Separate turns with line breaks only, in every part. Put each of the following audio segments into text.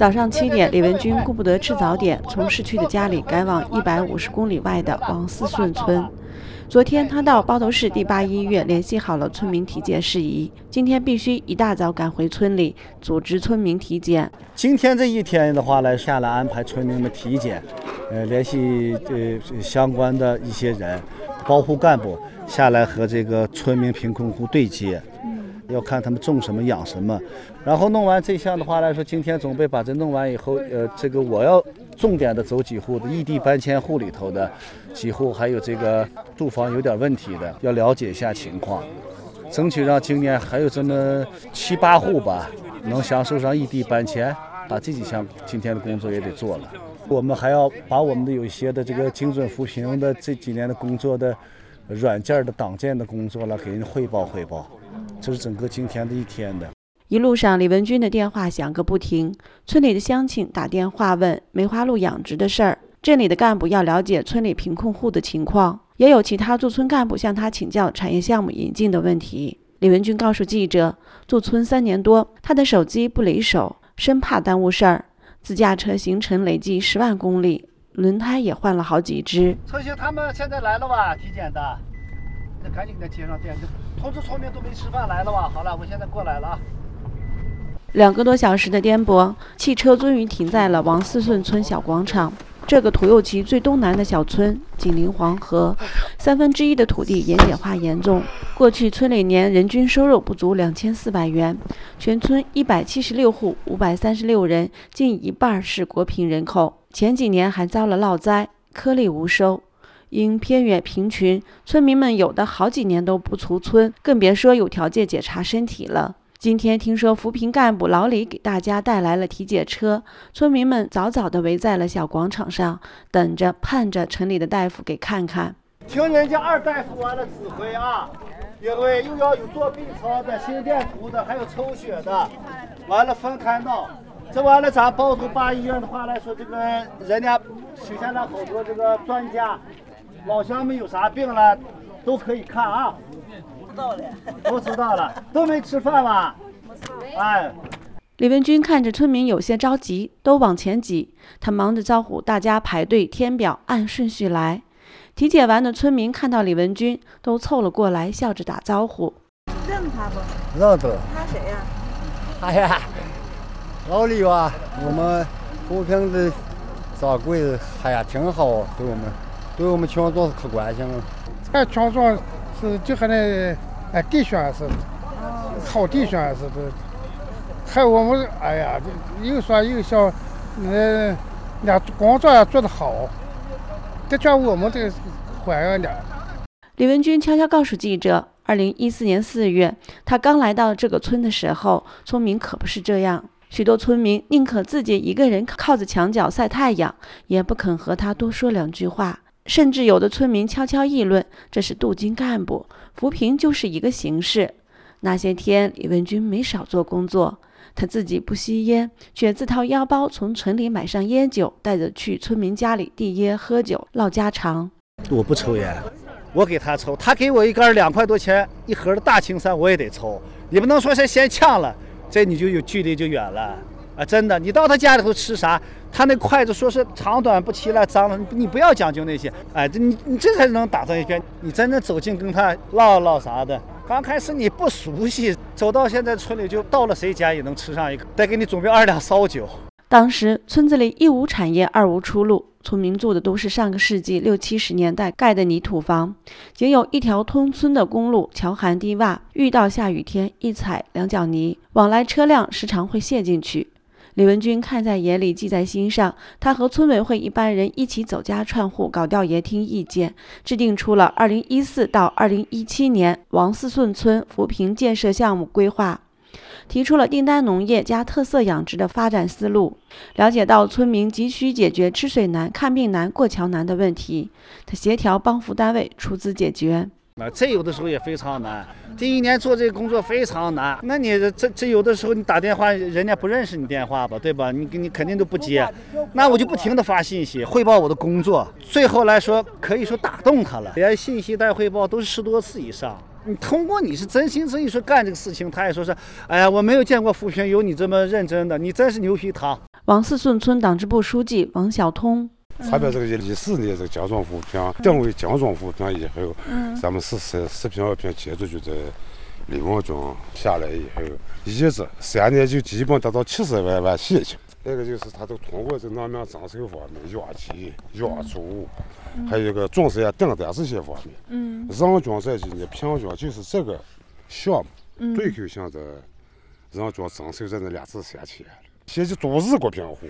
早上7点，李文军顾不得吃早点，从市区的家里赶往150公里外的王四顺村。昨天他到包头市第8医院联系好了村民体检事宜，今天必须一大早赶回村里组织村民体检。
今天这一天的话下来安排村民们体检，联系相关的一些人，保护干部下来和这个村民贫困户对接。要看他们种什么养什么，然后弄完这项的话来说，今天准备把这弄完以后，这个我要重点的走几户的异地搬迁户里头的几户，还有这个住房有点问题的，要了解一下情况，争取让今年还有这么7、8户吧，能享受上异地搬迁，把这几项今天的工作也得做了。我们还要把我们的有一些的这个精准扶贫的这几年的工作的软件的党建的工作了，给人汇报。这是整个今天的一天的。
一路上，李文军的电话响个不停，村里的乡亲打电话问梅花鹿养殖的事儿，镇里的干部要了解村里贫困户的情况，也有其他驻村干部向他请教产业项目引进的问题。李文军告诉记者，驻村3年多，他的手机不离手，生怕耽误事儿，自驾车行程累计10万公里，轮胎也换了好几只。
车型他们现在来了吧？体检的，那赶紧给他接上电，通知村民都没吃饭来了吧？好了，我现在过来了啊。
2个多小时的颠簸，汽车终于停在了王四顺村小广场。这个土右旗最东南的小村，紧邻黄河，1/3的土地盐碱化严重。过去村里年人均收入不足2400元，全村176户536人，近一半是国贫人口。前几年还遭了涝灾，颗粒无收。因偏远贫穷，村民们有的好几年都不出村，更别说有条件检查身体了。今天听说扶贫干部老李给大家带来了体检车，村民们早早地围在了小广场上，等着盼着城里的大夫给看看。
听人家2大夫完了指挥啊，因为又要有做 B 超的、心电图的，还有抽血的，完了分开闹。这完了咱包头8医院的话来说，这个人家请下来好多这个专家，老乡们有啥病了都可以看啊。都知道了，都没吃饭吧？哎，
李文军看着村民有些着急，都往前挤，他忙着招呼大家排队填表，按顺序来。体检完的村民看到李文军，都凑了过来，笑着打招呼。
认他不？
认得。
他谁呀？
哎呀，老李啊，我们扶贫的掌柜，哎呀，挺好，对我们群众可关心了。
这群众是就和那弟兄似的，好弟兄似的。还有我们，哎呀，又说又笑，那工作也做得好，得叫我们这个欢迎点。
李文军悄悄告诉记者，2014年4月，他刚来到这个村的时候，村民可不是这样。许多村民宁可自己一个人靠着墙角晒太阳，也不肯和他多说2句话。甚至有的村民悄悄议论，这是镀金干部，扶贫就是一个形式。那些天，李文军没少做工作，他自己不吸烟，却自掏腰包从城里买上烟酒，带着去村民家里递烟喝酒唠家常。
我不抽烟，我给他抽，他给我一杆2块多钱一盒的大青山，我也得抽。你不能说是先呛了，这你就有距离就远了啊！真的，你到他家里头吃啥，他那筷子说是长短不齐了，脏了，你不要讲究那些。哎，你这才能打上一片。你真正走近跟他唠啥的，刚开始你不熟悉，走到现在村里就到了谁家也能吃上一个，得给你准备2两烧酒。
当时村子里一无产业，二无出路，村民住的都是上个世纪60、70年代盖的泥土房，仅有一条通村的公路，桥涵低洼，遇到下雨天一踩2脚泥，往来车辆时常会陷进去。李文军看在眼里，记在心上。他和村委会一班人一起走家串户，搞调研听意见，制定出了2014到2017年王四顺村扶贫建设项目规划，提出了订单农业加特色养殖的发展思路。了解到村民急需解决吃水难、看病难、过桥难的问题，他协调帮扶单位出资解决。
这有的时候也非常难，第1年做这个工作非常难。那你这有的时候你打电话，人家不认识你电话吧，对吧？你肯定都不接，那我就不停的发信息汇报我的工作，最后来说可以说打动他了，连信息带汇报都是10多次以上。你通过你是真心真意说干这个事情，他也说是，哎呀，我没有见过扶贫有你这么认真的，你真是牛皮糖。
王四顺村党支部书记王晓通。
查标这个14年这个奖状扶贫定为奖状扶贫以后，咱们食品药品接触就在李文军下来以后，一直3年就基本达到70万现金。那个就是他都通过这个农民征收方面、养鸡、养猪，还有一个种植业订单这些方面，人均这几年平均就是这个项目对口性的人均征收在那2至3千，现在都是国贫户。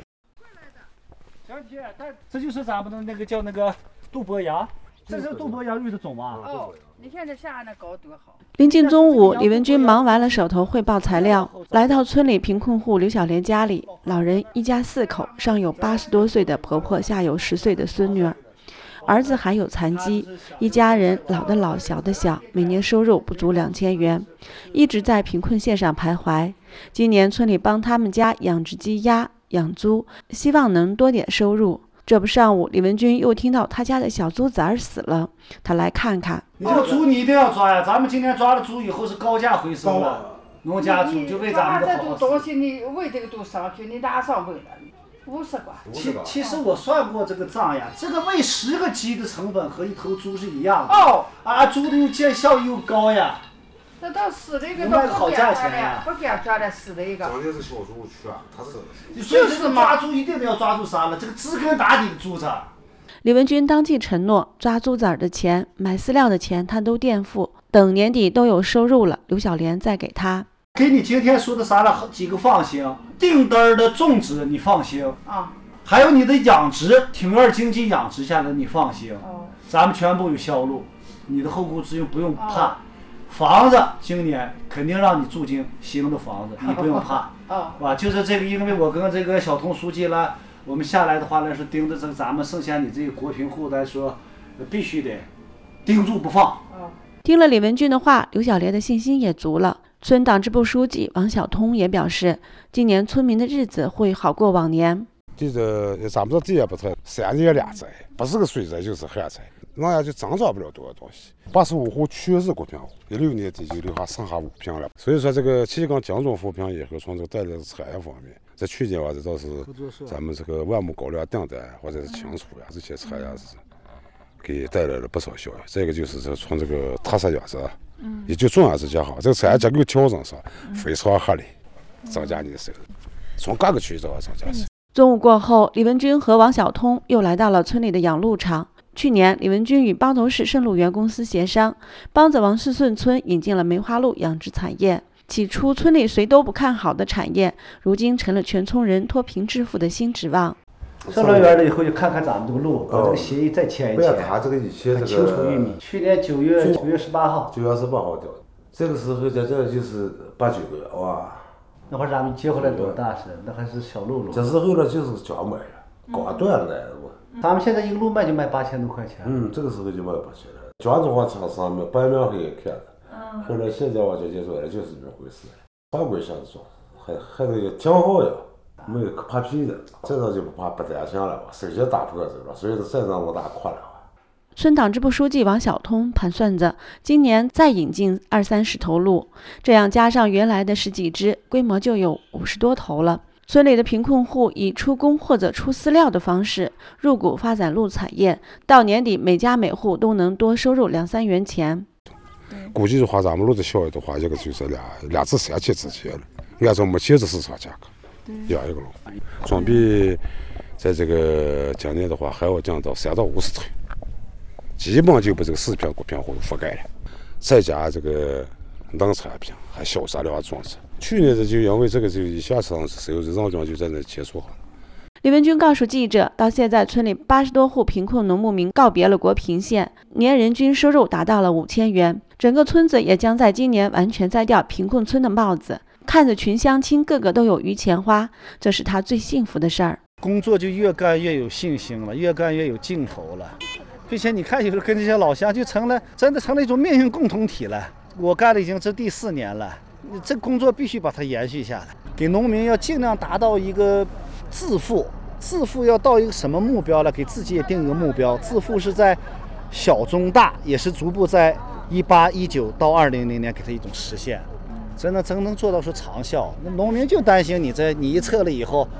这就是咱们的那个叫那个杜博洋，这是杜博洋育的种吗？
哦，你看这下那高多好。
临近中午，李文军忙完了手头汇报材料，来到村里贫困户刘小莲家里。老人一家4口，上有80多岁的婆婆，下有10岁的孙女儿，儿子还有残疾，一家人老的老，小的小，每年收入不足2000元，一直在贫困线上徘徊。今年村里帮他们家养殖鸡鸭养猪，希望能多点收入。这不上午，李文军又听到他家的小猪崽儿死了，他来看看。
你这个猪你一定要抓呀！咱们今天抓了猪以后是高价回收了，农家猪就为咱们的好。
这东西你喂这个都上去，你哪上喂了？50块。
其实我算过这个账呀，这个喂10个鸡的成本和一头猪是一样的。
哦。
猪的又见效益又高呀。
那到死的一个都不给他了，不给他抓了死的一个。
关键是小猪去啊，他是。
就是抓猪一定要抓住啥了？这个知根打底的猪崽。
李文军当即承诺，抓猪崽的钱、买饲料的钱他都垫付，等年底都有收入了，刘小莲再给他。
给你今天说的啥了几个放心，订单的种植你放心
啊，
还有你的养殖庭院经济养殖下来你放心，咱们全部有销路，你的后顾之忧不用怕。房子今年肯定让你住进新的房子，你不用怕，啊，就是这个，因为我跟这个小童书记了，我们下来的话来说，盯着这咱们剩下你这个国贫户来说，必须得盯住不放。
听了李文军的话，刘小莲的信心也足了。村党支部书记王晓通也表示，今年村民的日子会好过往年。
这个咱们这地也不错，3年2灾，不是个水灾就是旱灾。人家就增长不了多少东西，85户全是国贫户，16年底就留下剩下5平了。所以说这个其实奖状扶贫以后，从这个带来的产业方面，在去年这倒是咱们这个万亩高粱订单或者是青储呀这些产业是给带来了不少效益。这个就是从这个特色养殖，也就重要是讲好，这个产业结构调整上非常合理，增加你的收入，从各个渠道增加收入。
中午过后，李文军和王晓通又来到了村里的养鹿场。去年，李文军与包头市圣鹿园公司协商，帮着王四顺村引进了梅花鹿养殖产业。起初，村里谁都不看好的产业，如今成了全村人脱贫致富的新指望。
圣鹿园了以后，就看看咱们这个鹿，把这个协议再签一签。
他这个以前这个
清楚玉米，去年9月18号
，9月18号掉的。这个时候在这就是8、9个月，哇！
那会儿咱们接回来多大是？那还是小鹿鹿。
这时候呢就是讲买了，高端了。
咱们现在一个鹿卖就卖8000多块钱。
这个时候就卖8000了。江中华厂上面白面黑看的，后来现在我就接出来了，就是这么回事。常规上装，还这个挺好呀，没有可怕皮的，这张就不怕不担心了，手机打破走了，所以说这张我打垮了。
村党支部书记王晓通盘算着，今年再引进20-30头鹿，这样加上原来的10几只，规模就有50多头了。村里的贫困户以出工或者出饲料的方式入股发展鹿产业，到年底每家每户都能多收入2-3元钱。
估计的话，咱们鹿的效益的话，这个就是2至3千之间了。按照目前的市场价格，养一个鹿，准备在这个今年的话，还要降到30到50头，基本就把这个4平国贫户覆盖了。再加这个农产品，还小饲料种植。去年这就因为这个就一下上收入，人均就在那结束了。
李文军告诉记者，到现在村里80多户贫困农牧民告别了国贫线，年人均收入达到了5000元。整个村子也将在今年完全摘掉贫困村的帽子，看着群乡亲个个都有余钱花，这是他最幸福的事儿。
工作就越干越有信心了，越干越有劲头了，并且你看，有时候跟这些老乡就真的成了一种命运共同体了。我干了已经这第4年了。这工作必须把它延续下来，给农民要尽量达到一个致富。致富要到一个什么目标呢？给自己也定一个目标。致富是在小中大，也是逐步在18、19到2000年给它一种实现。真能做到说长效。那农民就担心你一撤了以后，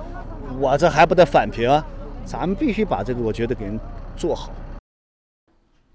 我这还不得返贫？咱们必须把这个，我觉得给人做好。